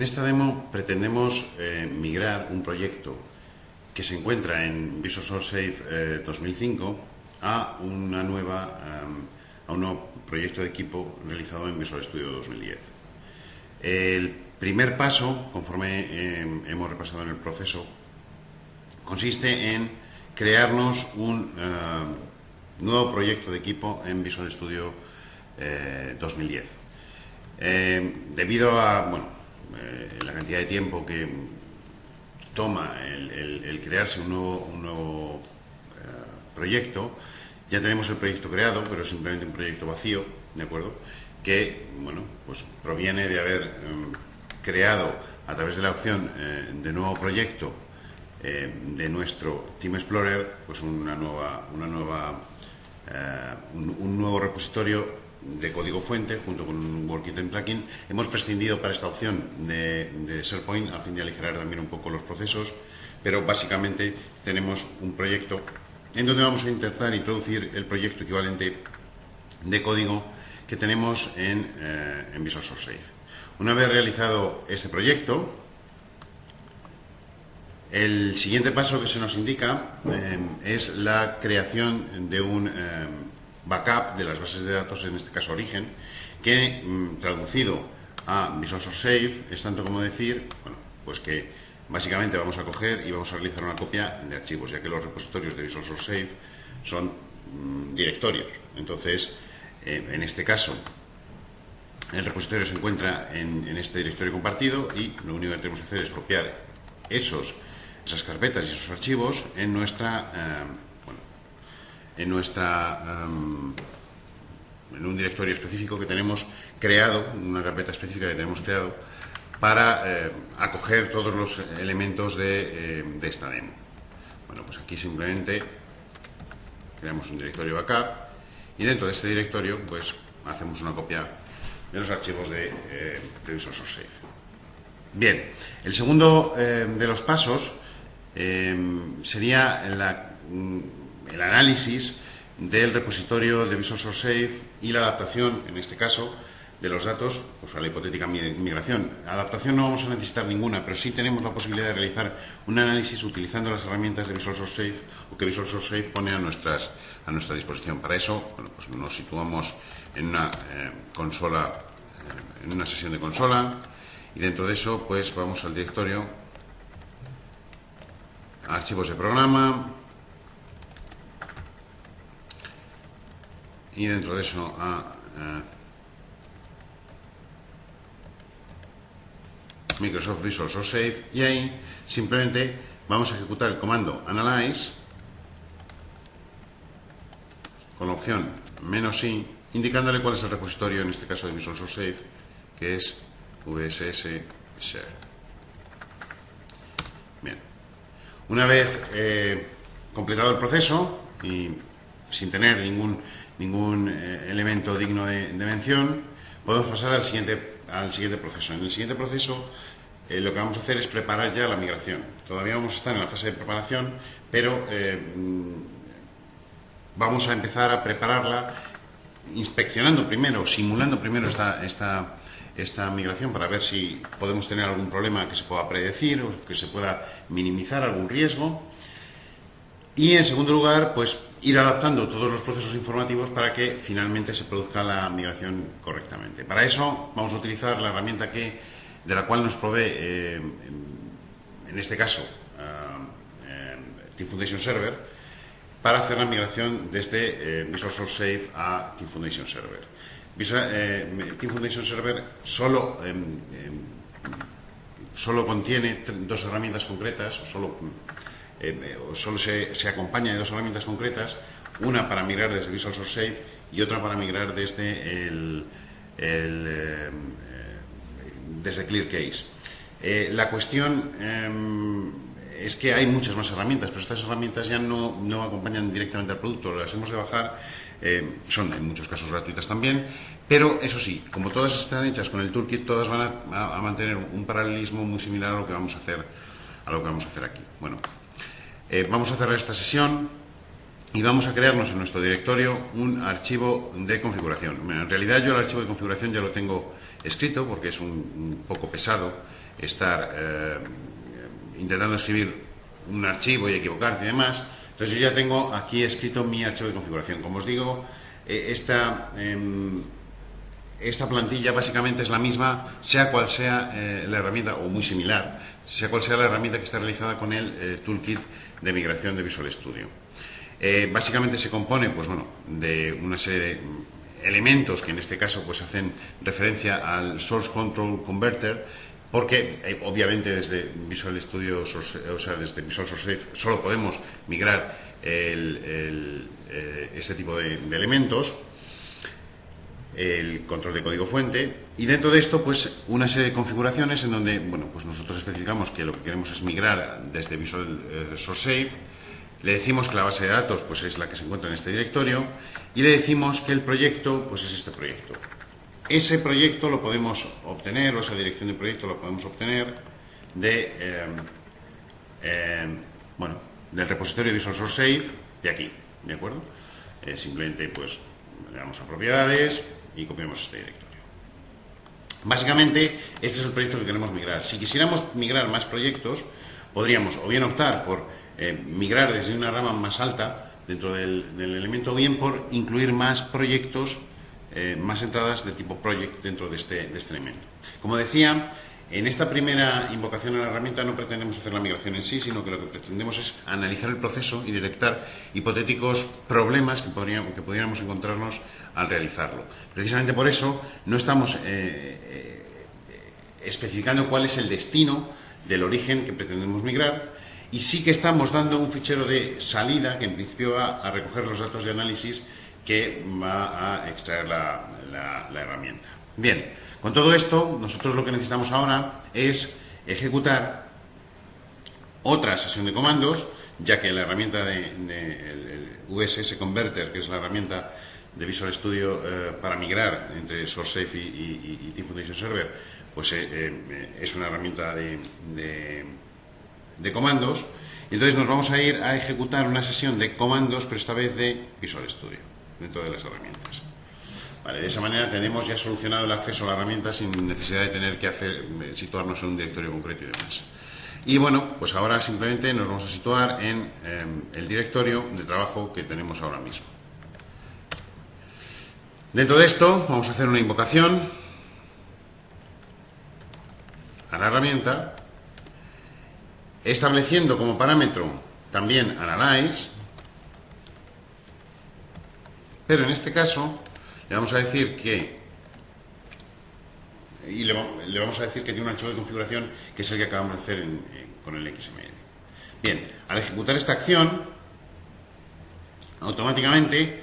esta demo pretendemos migrar un proyecto que se encuentra en Visual Source Safe 2005 a un nuevo proyecto de equipo realizado en Visual Studio 2010. El primer paso, conforme hemos repasado en el proceso, consiste en crearnos un nuevo proyecto de equipo en Visual Studio 2010. Debido a la cantidad de tiempo que toma el crearse un nuevo proyecto, ya tenemos el proyecto creado, pero es simplemente un proyecto vacío, ¿de acuerdo? Que, pues proviene de haber creado a través de la opción de nuevo proyecto de nuestro Team Explorer, pues un nuevo repositorio de código fuente junto con un Working Tracking. Hemos prescindido para esta opción de SharePoint a fin de aligerar también un poco los procesos, pero básicamente tenemos un proyecto en donde vamos a intentar introducir el proyecto equivalente de código que tenemos en Visual Source Safe. Una vez realizado este proyecto, el siguiente paso que se nos indica es la creación de un backup de las bases de datos, en este caso origen, que traducido a Visual Source Safe es tanto como decir, pues que básicamente vamos a coger y vamos a realizar una copia de archivos, ya que los repositorios de Visual Source Safe son directorios. Entonces, en este caso, el repositorio se encuentra en este directorio compartido y lo único que tenemos que hacer es copiar esas carpetas y esos archivos en un directorio específico que tenemos creado, una carpeta específica que tenemos creado para acoger todos los elementos de esta demo. Pues aquí simplemente creamos un directorio backup y dentro de este directorio pues hacemos una copia de los archivos de Visual Source Safe. Bien, el segundo de los pasos sería el análisis del repositorio de Visual Source Safe y la adaptación, en este caso, de los datos pues, a la hipotética migración. Adaptación no vamos a necesitar ninguna, pero sí tenemos la posibilidad de realizar un análisis utilizando las herramientas de Visual Source Safe o que Visual Source Safe pone a nuestra disposición. Para eso, pues nos situamos en una consola, en una sesión de consola, y dentro de eso, pues vamos al directorio, archivos de programa, y dentro de eso a Microsoft Visual Source Safe, y ahí simplemente vamos a ejecutar el comando analyze con la opción "-i", indicándole cuál es el repositorio, en este caso de Visual Source Safe, que es VSS Share. Bien, una vez completado el proceso y sin tener ningún elemento digno de mención, podemos pasar al siguiente proceso. En el siguiente proceso lo que vamos a hacer es preparar ya la migración. Todavía vamos a estar en la fase de preparación, pero vamos a empezar a prepararla inspeccionando primero, simulando primero esta migración para ver si podemos tener algún problema que se pueda predecir o que se pueda minimizar algún riesgo. Y en segundo lugar, pues ir adaptando todos los procesos informativos para que finalmente se produzca la migración correctamente. Para eso vamos a utilizar la herramienta de la cual nos provee, en este caso, Team Foundation Server, para hacer la migración desde Visual Source Safe a Team Foundation Server. Team Foundation Server solo contiene dos herramientas concretas, solo se acompaña de dos herramientas concretas, una para migrar desde Visual Source Safe y otra para migrar desde desde ClearCase. La cuestión es que hay muchas más herramientas, pero estas herramientas ya no acompañan directamente al producto, las hemos de bajar, son en muchos casos gratuitas también, pero eso sí, como todas están hechas con el toolkit, todas van a mantener un paralelismo muy similar a lo que vamos a hacer aquí. Vamos a cerrar esta sesión y vamos a crearnos en nuestro directorio un archivo de configuración. En realidad yo el archivo de configuración ya lo tengo escrito porque es un poco pesado estar intentando escribir un archivo y equivocarte y demás. Entonces yo ya tengo aquí escrito mi archivo de configuración. Como os digo, esta plantilla básicamente es la misma, sea cual sea la herramienta, o muy similar, sea cual sea la herramienta que está realizada con el toolkit de migración de Visual Studio. Básicamente se compone, pues bueno, de una serie de elementos que en este caso pues hacen referencia al Source Control Converter, porque obviamente desde Visual Studio, desde Visual Source Safe solo podemos migrar este tipo de elementos, el control de código fuente, y dentro de esto pues una serie de configuraciones en donde, bueno, pues nosotros especificamos que lo que queremos es migrar desde Visual Source Safe. Le decimos que la base de datos pues es la que se encuentra en este directorio, y le decimos que el proyecto pues es este proyecto. Ese proyecto lo podemos obtener, o esa dirección de proyecto lo podemos obtener del repositorio de Visual Source Safe, de aquí, ¿de acuerdo? Simplemente pues le damos a propiedades y copiamos este directorio. Básicamente, este es el proyecto que queremos migrar. Si quisiéramos migrar más proyectos, podríamos o bien optar por migrar desde una rama más alta dentro del elemento, o bien por incluir más proyectos, más entradas de tipo project dentro de este elemento. Como decía, en esta primera invocación a la herramienta no pretendemos hacer la migración en sí, sino que lo que pretendemos es analizar el proceso y detectar hipotéticos problemas que pudiéramos encontrarnos al realizarlo. Precisamente por eso no estamos especificando cuál es el destino del origen que pretendemos migrar, y sí que estamos dando un fichero de salida que en principio va a recoger los datos de análisis que va a extraer la herramienta. Bien, con todo esto, nosotros lo que necesitamos ahora es ejecutar otra sesión de comandos, ya que la herramienta el VSS Converter, que es la herramienta de Visual Studio para migrar entre SourceSafe y Team Foundation Server, pues es una herramienta de comandos. Y entonces nos vamos a ir a ejecutar una sesión de comandos, pero esta vez de Visual Studio, dentro de las herramientas. Vale, de esa manera tenemos ya solucionado el acceso a la herramienta sin necesidad de tener que situarnos en un directorio concreto y demás. Y bueno, pues ahora simplemente nos vamos a situar en el directorio de trabajo que tenemos ahora mismo. Dentro de esto vamos a hacer una invocación a la herramienta, estableciendo como parámetro también Analyze, pero en este caso le vamos a decir que tiene un archivo de configuración que es el que acabamos de hacer con el XML. Bien, al ejecutar esta acción, automáticamente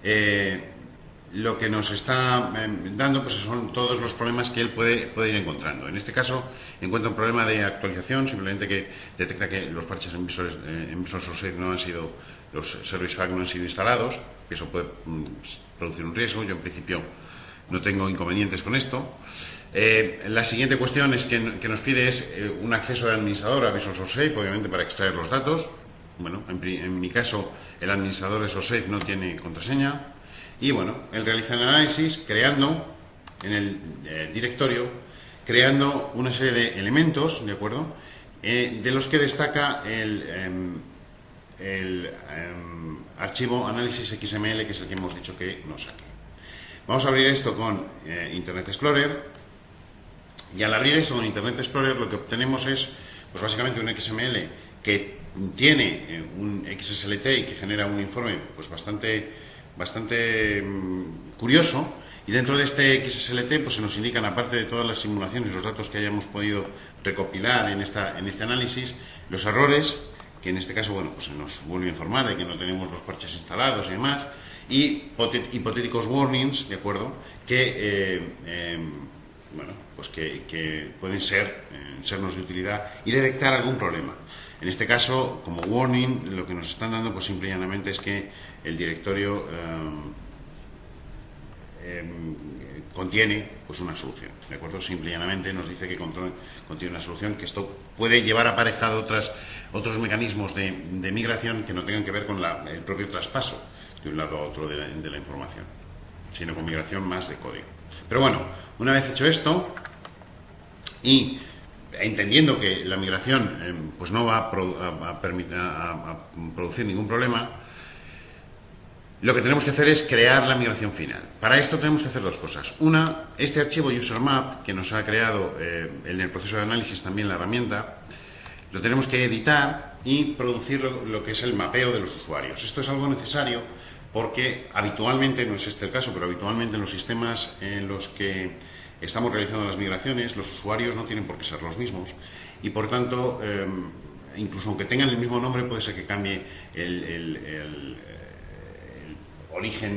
lo que nos está dando pues son todos los problemas que él puede ir encontrando. En este caso encuentra un problema de actualización, simplemente que detecta que los parches en Visual Source Safe no han sido, los Service Pack no han sido instalados, que eso puede producir un riesgo. Yo en principio no tengo inconvenientes con esto. La siguiente cuestión es que nos pide es un acceso de administrador a Visual Source Safe, obviamente para extraer los datos. Bueno, en mi caso el administrador de Source Safe no tiene contraseña. Y bueno, él realiza el análisis creando en el directorio, creando una serie de elementos, ¿de acuerdo? De los que destaca el archivo análisis XML, que es el que hemos dicho que nos saque. Vamos a abrir esto con Internet Explorer, y al abrir esto con Internet Explorer lo que obtenemos es pues básicamente un XML que tiene un XSLT y que genera un informe pues bastante curioso, y dentro de este XSLT pues se nos indican, aparte de todas las simulaciones y los datos que hayamos podido recopilar en este análisis, los errores, que en este caso bueno, pues se nos vuelve a informar de que no tenemos los parches instalados y demás, y hipotéticos warnings, ¿de acuerdo?, que bueno, pues que pueden sernos de utilidad y detectar algún problema. En este caso, como warning, lo que nos están dando pues simple y llanamente es que el directorio contiene pues una solución, ¿de acuerdo? Simple y llanamente nos dice que contiene una solución, que esto puede llevar aparejado otros mecanismos de migración que no tengan que ver con el propio traspaso de un lado a otro de la información, sino con migración más de código. Pero bueno, una vez hecho esto y entendiendo que la migración pues no va a producir ningún problema, lo que tenemos que hacer es crear la migración final. Para esto tenemos que hacer dos cosas. Una, este archivo usermap que nos ha creado en el proceso de análisis también la herramienta, lo tenemos que editar y producir lo que es el mapeo de los usuarios. Esto es algo necesario porque habitualmente, no es este el caso, pero habitualmente en los sistemas en los que estamos realizando las migraciones, los usuarios no tienen por qué ser los mismos y por tanto, incluso aunque tengan el mismo nombre, puede ser que cambie el origen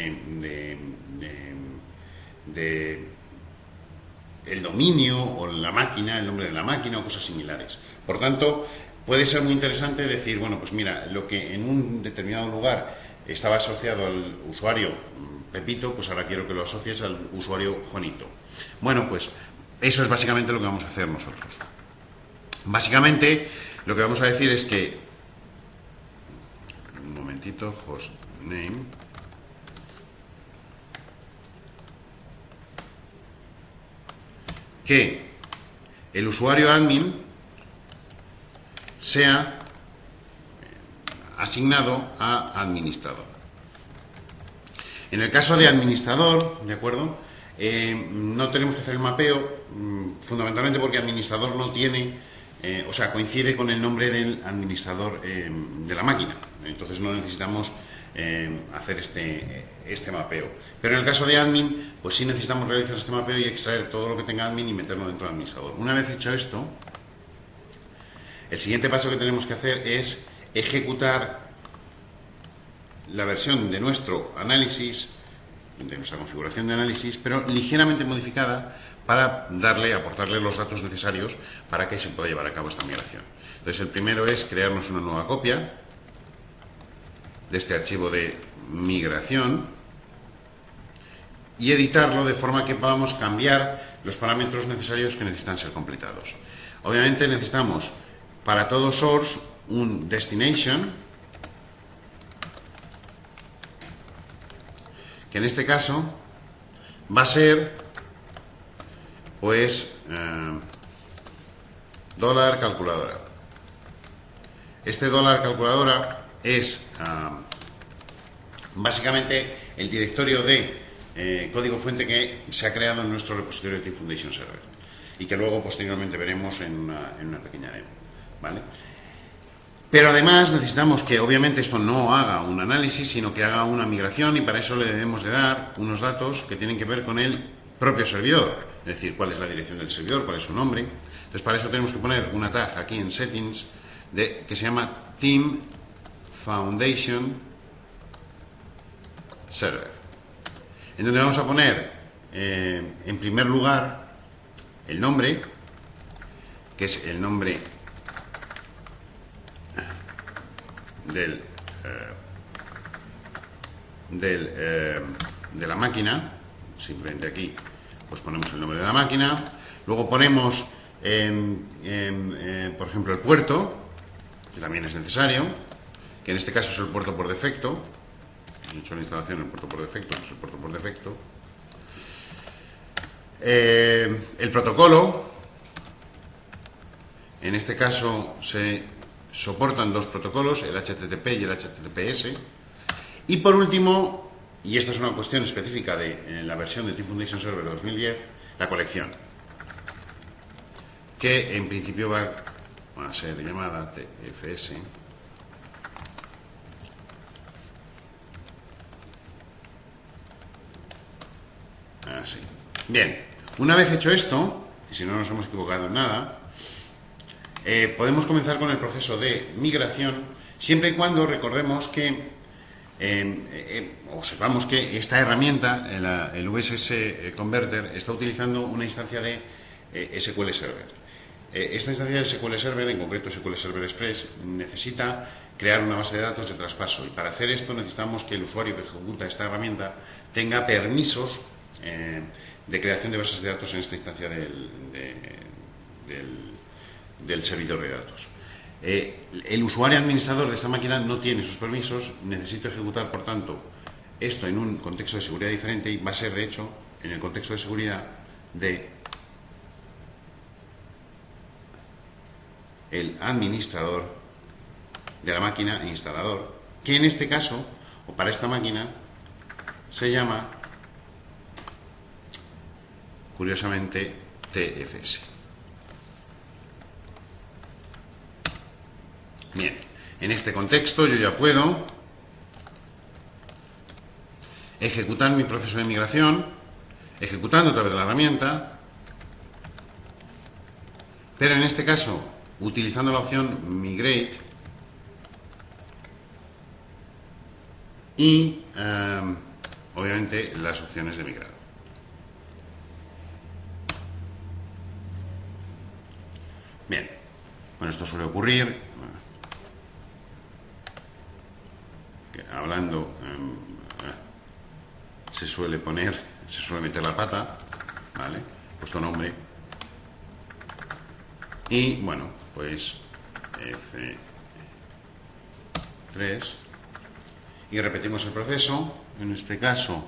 el dominio o la máquina, el nombre de la máquina o cosas similares. Por tanto, puede ser muy interesante decir, bueno, pues mira, lo que en un determinado lugar estaba asociado al usuario Pepito, pues ahora quiero que lo asocies al usuario Juanito. Bueno, pues eso es básicamente lo que vamos a hacer nosotros. Básicamente, lo que vamos a decir es que, un momentito, hostname, que el usuario admin sea asignado a administrador. En el caso de administrador, ¿de acuerdo? No tenemos que hacer el mapeo, fundamentalmente porque administrador no tiene, o sea, coincide con el nombre del administrador de la máquina. Entonces no necesitamos hacer este mapeo. Pero en el caso de admin, pues sí necesitamos realizar este mapeo y extraer todo lo que tenga admin y meterlo dentro del administrador. Una vez hecho esto, el siguiente paso que tenemos que hacer es ejecutar la versión de nuestro análisis, de nuestra configuración de análisis, pero ligeramente modificada para aportarle los datos necesarios para que se pueda llevar a cabo esta migración. Entonces, el primero es crearnos una nueva copia de este archivo de migración y editarlo de forma que podamos cambiar los parámetros necesarios que necesitan ser completados. Obviamente necesitamos para todo source un destination, que en este caso va a ser pues dólar calculadora. Este dólar calculadora es básicamente el directorio de código fuente que se ha creado en nuestro repositorio de Team Foundation Server y que luego posteriormente veremos en una pequeña demo, ¿vale? Pero además necesitamos que obviamente esto no haga un análisis, sino que haga una migración y para eso le debemos de dar unos datos que tienen que ver con el propio servidor, es decir, cuál es la dirección del servidor, cuál es su nombre. Entonces para eso tenemos que poner una tag aquí en Settings que se llama Team Foundation Server, en donde vamos a poner en primer lugar el nombre, que es el nombre de la máquina. Simplemente aquí pues ponemos el nombre de la máquina, luego ponemos por ejemplo el puerto, que también es necesario, que en este caso es el puerto por defecto. He hecho la instalación en el puerto por defecto, no es el puerto por defecto. El protocolo, en este caso se soportan dos protocolos, el HTTP y el HTTPS. Y por último, y esta es una cuestión específica de la versión de Team Foundation Server 2010, la colección, que en principio va a ser llamada TFS. Así. Bien, una vez hecho esto, y si no nos hemos equivocado en nada, podemos comenzar con el proceso de migración, siempre y cuando recordemos que observamos que esta herramienta, el VSS Converter, está utilizando una instancia de SQL Server. Esta instancia de SQL Server, en concreto SQL Server Express, necesita crear una base de datos de traspaso y para hacer esto necesitamos que el usuario que ejecuta esta herramienta tenga permisos de creación de bases de datos en esta instancia del servidor de datos. El usuario administrador de esta máquina no tiene sus permisos, necesito ejecutar, por tanto, esto en un contexto de seguridad diferente y va a ser, de hecho, en el contexto de seguridad de el administrador de la máquina e instalador, que en este caso, o para esta máquina, se llama, curiosamente, TFS. Bien, en este contexto yo ya puedo ejecutar mi proceso de migración, ejecutando a través de la herramienta, pero en este caso, utilizando la opción Migrate y, obviamente, las opciones de migrado. Bien, bueno, esto suele ocurrir, hablando, se suele meter la pata, ¿vale? Puesto nombre. Y, bueno, pues F3. Y repetimos el proceso. En este caso,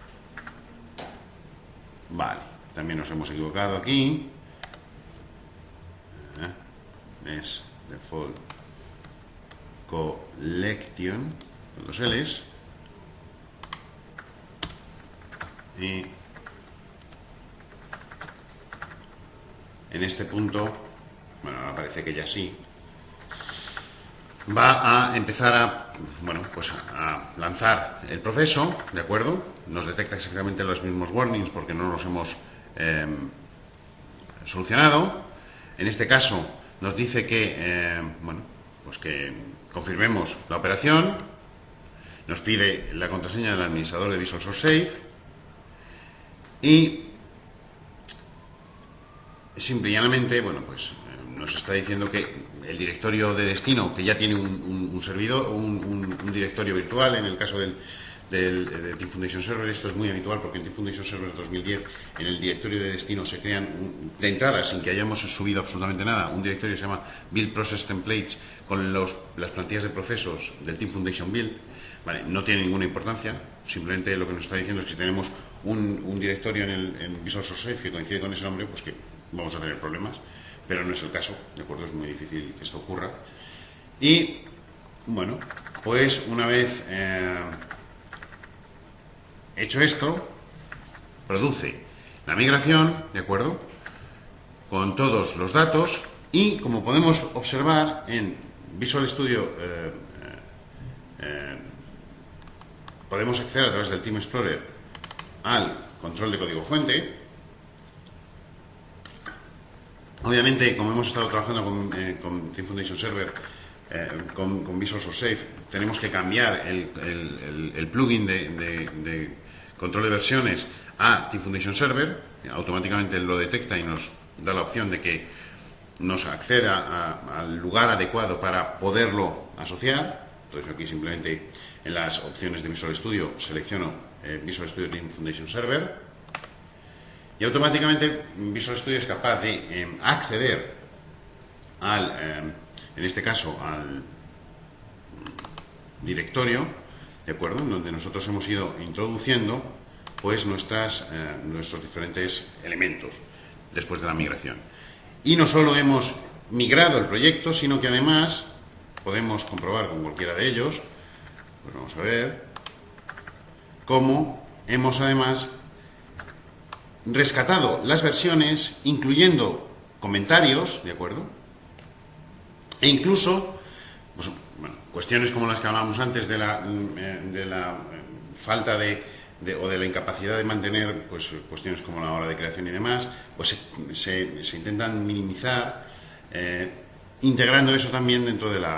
vale, también nos hemos equivocado aquí. Es default collection con dos L's. Y en este punto, bueno, ahora parece que ya sí, va a empezar a, bueno, pues a lanzar el proceso, ¿de acuerdo? Nos detecta exactamente los mismos warnings porque no los hemos solucionado. En este caso nos dice que, bueno, pues que confirmemos la operación, nos pide la contraseña del administrador de Visual Source Safe y simple y llanamente, bueno, pues nos está diciendo que el directorio de destino, que ya tiene un servidor, un directorio virtual, en el caso del Team Foundation Server, esto es muy habitual porque en Team Foundation Server 2010 en el directorio de destino se crean de entrada, sin que hayamos subido absolutamente nada, un directorio que se llama Build Process Templates con las plantillas de procesos del Team Foundation Build. Vale, no tiene ninguna importancia, simplemente lo que nos está diciendo es que si tenemos un directorio en Visual Source Safe que coincide con ese nombre, pues que vamos a tener problemas, pero no es el caso, ¿de acuerdo? Es muy difícil que esto ocurra. Y, bueno, pues una vez hecho esto, produce la migración, ¿de acuerdo?, con todos los datos y, como podemos observar en Visual Studio, podemos acceder a través del Team Explorer al control de código fuente. Obviamente, como hemos estado trabajando con Team Foundation Server, con Visual Source Safe, tenemos que cambiar el plugin de control de versiones a Team Foundation Server. Automáticamente lo detecta y nos da la opción de que nos acceda al lugar adecuado para poderlo asociar. Entonces aquí simplemente en las opciones de Visual Studio selecciono Visual Studio Team Foundation Server y automáticamente Visual Studio es capaz de acceder en este caso al directorio, ¿de acuerdo?, en donde nosotros hemos ido introduciendo pues nuestros diferentes elementos después de la migración. Y no solo hemos migrado el proyecto, sino que además podemos comprobar con cualquiera de ellos, pues vamos a ver, cómo hemos además rescatado las versiones, incluyendo comentarios, ¿de acuerdo? E incluso, pues, bueno, cuestiones como las que hablábamos antes de la falta o de la incapacidad de mantener, pues, cuestiones como la hora de creación y demás, pues se intentan minimizar, integrando eso también dentro de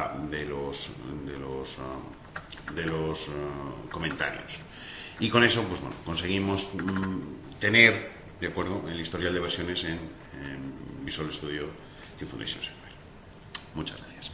los comentarios. Y con eso, pues bueno, conseguimos tener, de acuerdo, el historial de versiones en Visual Studio Team Foundation Server. Muchas gracias.